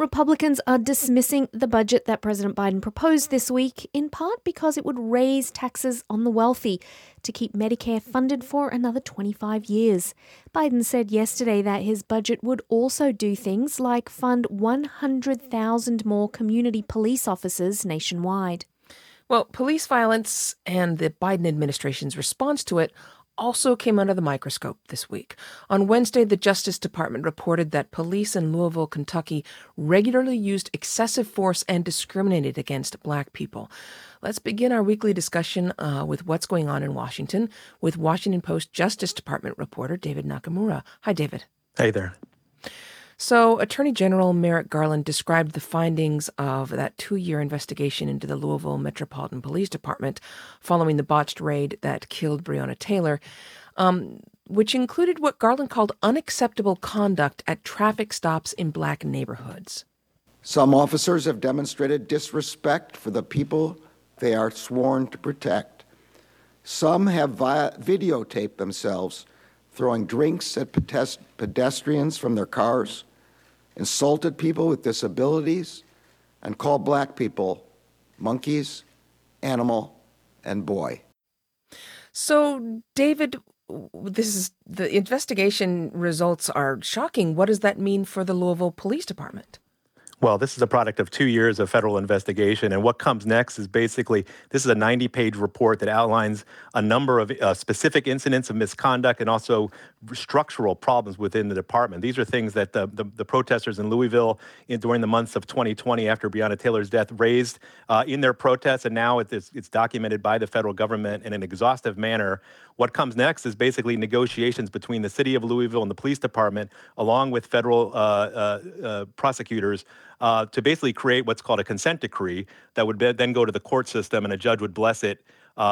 Republicans are dismissing the budget that President Biden proposed this week, in part because it would raise taxes on the wealthy to keep Medicare funded for another 25 years. Biden said yesterday that his budget would also do things like fund 100,000 more community police officers nationwide. Well, police violence and the Biden administration's response to it also came under the microscope this week. On Wednesday, the Justice Department reported that police in Louisville, Kentucky regularly used excessive force and discriminated against Black people. Let's begin our weekly discussion with what's going on in Washington with Washington Post Justice Department reporter David Nakamura. Hi, David. Hey there. So, Attorney General Merrick Garland described the findings of that 2-year investigation into the Louisville Metropolitan Police Department following the botched raid that killed Breonna Taylor, which included what Garland called unacceptable conduct at traffic stops in Black neighborhoods. Some officers have demonstrated disrespect for the people they are sworn to protect. Some have videotaped themselves throwing drinks at pedestrians from their cars, insulted people with disabilities, and called Black people monkeys, animal, and boy. So, David, the investigation results are shocking. What does that mean for the Louisville Police Department? Well, this is a product of 2 years of federal investigation. And what comes next is basically, this is a 90-page report that outlines a number of specific incidents of misconduct and also structural problems within the department. These are things that the protesters in Louisville during the months of 2020 after Breonna Taylor's death raised in their protests. And now it's documented by the federal government in an exhaustive manner. What comes next is basically negotiations between the city of Louisville and the police department, along with federal prosecutors, to basically create what's called a consent decree that would then go to the court system and a judge would bless it.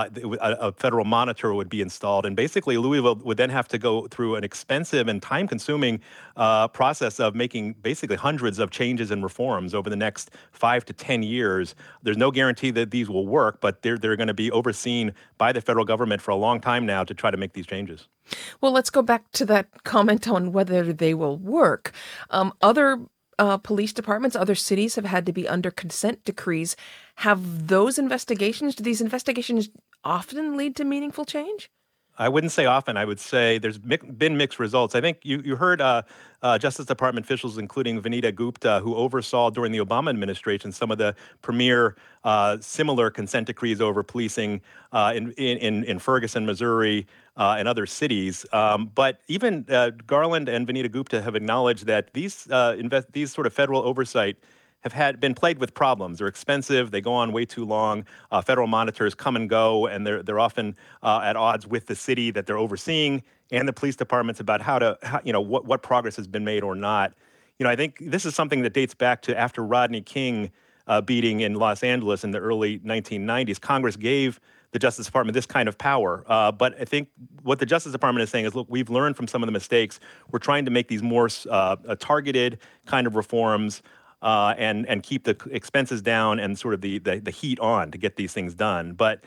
A federal monitor would be installed. And basically, Louisville would then have to go through an expensive and time-consuming process of making basically hundreds of changes and reforms over the next 5 to 10 years. There's no guarantee that these will work, but they're going to be overseen by the federal government for a long time now to try to make these changes. Well, let's go back to that comment on whether they will work. Other police departments, other cities have had to be under consent decrees. Have those investigations, do these investigations often lead to meaningful change? I wouldn't say often. I would say there's been mixed results. I think you heard Justice Department officials, including Vanita Gupta, who oversaw during the Obama administration some of the premier similar consent decrees over policing in Ferguson, Missouri, and other cities. But even Garland and Vanita Gupta have acknowledged that these sort of federal oversight have been plagued with problems. They're expensive. They go on way too long. Federal monitors come and go, and they're often at odds with the city that they're overseeing and the police departments about what progress has been made or not. I think this is something that dates back to after Rodney King beating in Los Angeles in the early 1990s. Congress gave the Justice Department this kind of power. But I think what the Justice Department is saying is, look, we've learned from some of the mistakes. We're trying to make these more targeted kind of reforms. And keep the expenses down and sort of the heat on to get these things done. But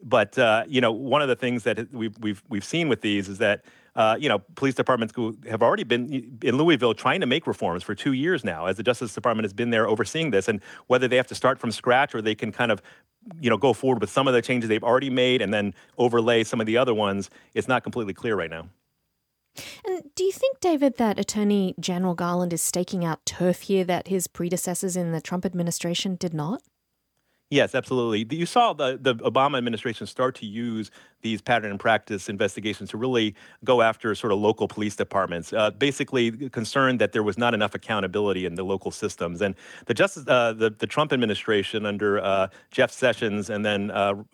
one of the things that we've seen with these is that police departments have already been in Louisville trying to make reforms for 2 years now, as the Justice Department has been there overseeing this, and whether they have to start from scratch or they can kind of go forward with some of the changes they've already made and then overlay some of the other ones, it's not completely clear right now. And do you think, David, that Attorney General Garland is staking out turf here that his predecessors in the Trump administration did not? Yes, absolutely. You saw the Obama administration start to use these pattern and practice investigations to really go after sort of local police departments, basically concerned that there was not enough accountability in the local systems. And the Trump administration under Jeff Sessions and then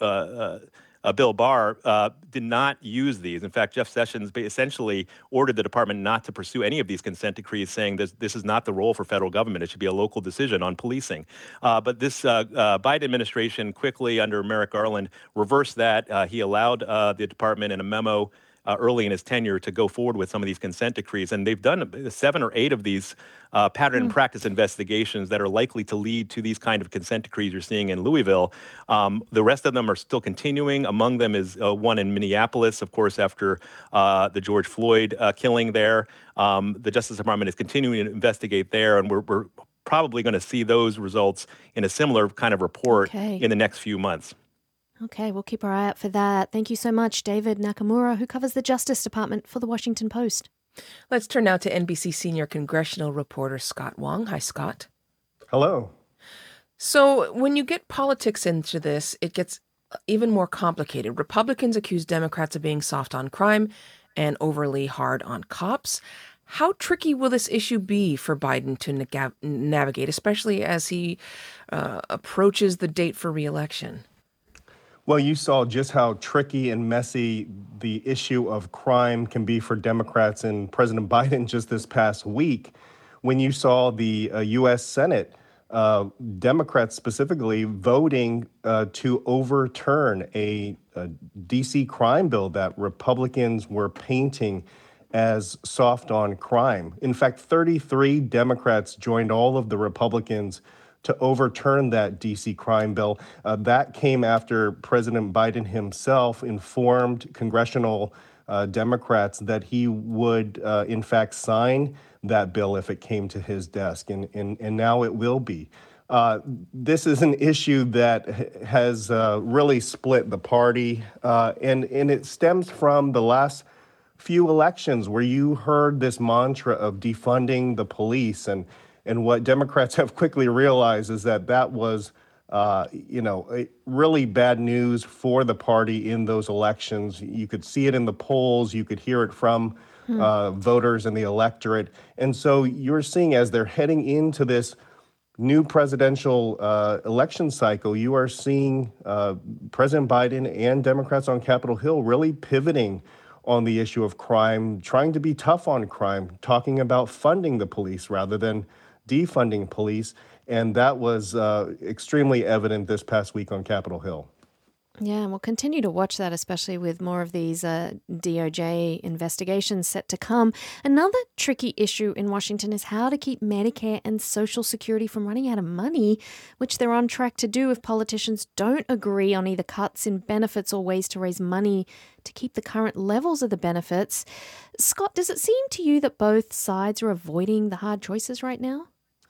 Bill Barr did not use these. In fact, Jeff Sessions essentially ordered the department not to pursue any of these consent decrees, saying this is not the role for federal government. It should be a local decision on policing. But this Biden administration quickly, under Merrick Garland, reversed that. He allowed the department in a memo early in his tenure to go forward with some of these consent decrees. And they've done 7 or 8 of these pattern and practice investigations that are likely to lead to these kind of consent decrees you're seeing in Louisville. The rest of them are still continuing. Among them is one in Minneapolis, of course, after the George Floyd killing there. The Justice Department is continuing to investigate there, and we're probably going to see those results in a similar kind of report in the next few months. Okay, we'll keep our eye out for that. Thank you so much, David Nakamura, who covers the Justice Department for The Washington Post. Let's turn now to NBC senior congressional reporter Scott Wong. Hi, Scott. Hello. So when you get politics into this, it gets even more complicated. Republicans accuse Democrats of being soft on crime and overly hard on cops. How tricky will this issue be for Biden to navigate, especially as he approaches the date for re-election? Well, you saw just how tricky and messy the issue of crime can be for Democrats and President Biden just this past week when you saw the U.S. Senate, Democrats specifically, voting to overturn a D.C. crime bill that Republicans were painting as soft on crime. In fact, 33 Democrats joined all of the Republicans to overturn that D.C. crime bill. That came after President Biden himself informed congressional Democrats that he would, in fact, sign that bill if it came to his desk, and now it will be. This is an issue that has really split the party, and it stems from the last few elections where you heard this mantra of defunding the police, and what Democrats have quickly realized is that was, really bad news for the party in those elections. You could see it in the polls. You could hear it from voters and the electorate. And so you're seeing as they're heading into this new presidential election cycle, you are seeing President Biden and Democrats on Capitol Hill really pivoting on the issue of crime, trying to be tough on crime, talking about funding the police rather than defunding police, and that was extremely evident this past week on Capitol Hill. Yeah, and we'll continue to watch that, especially with more of these DOJ investigations set to come. Another tricky issue in Washington is how to keep Medicare and Social Security from running out of money, which they're on track to do if politicians don't agree on either cuts in benefits or ways to raise money to keep the current levels of the benefits. Scott, does it seem to you that both sides are avoiding the hard choices right now?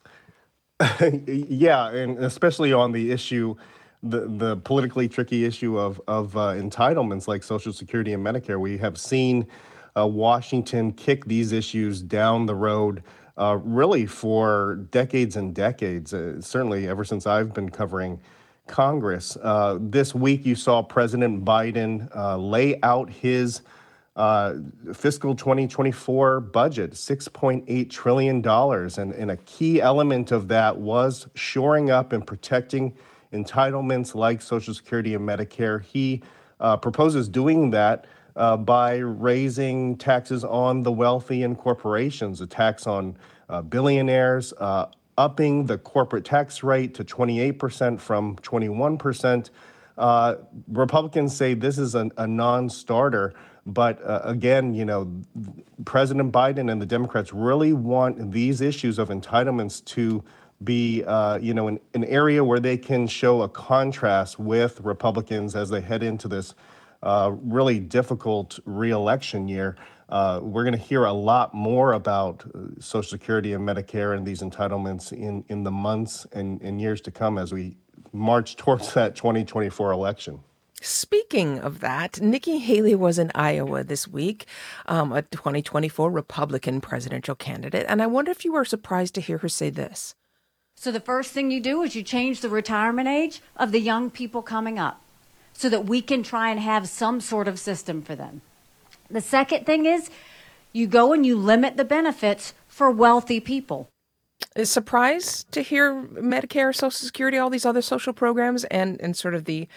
Yeah, and especially on the issue, the politically tricky issue of entitlements like Social Security and Medicare. We have seen Washington kick these issues down the road really for decades and decades, certainly ever since I've been covering Congress. This week, you saw President Biden lay out his fiscal 2024 budget, $6.8 trillion. And a key element of that was shoring up and protecting entitlements like Social Security and Medicare. He proposes doing that by raising taxes on the wealthy and corporations, a tax on billionaires, upping the corporate tax rate to 28% from 21%. Republicans say this is a non-starter. But again, President Biden and the Democrats really want these issues of entitlements to be, an area where they can show a contrast with Republicans as they head into this really difficult re-election year. We're going to hear a lot more about Social Security and Medicare and these entitlements in the months and years to come as we march towards that 2024 election. Speaking of that, Nikki Haley was in Iowa this week, a 2024 Republican presidential candidate. And I wonder if you were surprised to hear her say this. So the first thing you do is you change the retirement age of the young people coming up so that we can try and have some sort of system for them. The second thing is you go and you limit the benefits for wealthy people. Surprised to hear Medicare, Social Security, all these other social programs and sort of the,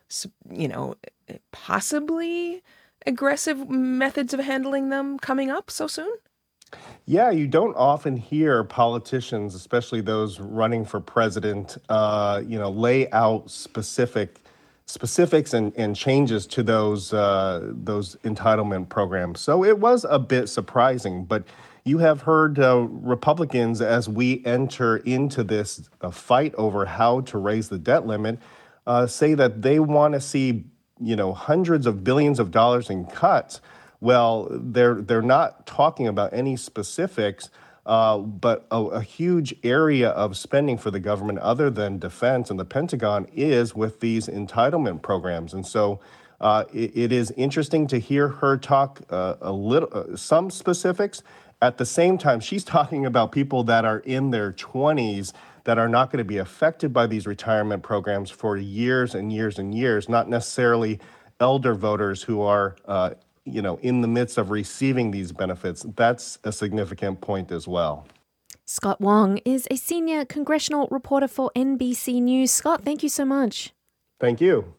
possibly aggressive methods of handling them coming up so soon? Yeah, you don't often hear politicians, especially those running for president, lay out specifics and changes to those entitlement programs. So it was a bit surprising, but you have heard Republicans, as we enter into this fight over how to raise the debt limit, say that they want to see, hundreds of billions of dollars in cuts. Well, they're not talking about any specifics But a huge area of spending for the government, other than defense and the Pentagon, is with these entitlement programs. And so it is interesting to hear her talk some specifics. At the same time, she's talking about people that are in their 20s that are not going to be affected by these retirement programs for years and years and years, not necessarily elder voters who are in the midst of receiving these benefits. That's a significant point as well. Scott Wong is a senior congressional reporter for NBC News. Scott, thank you so much. Thank you.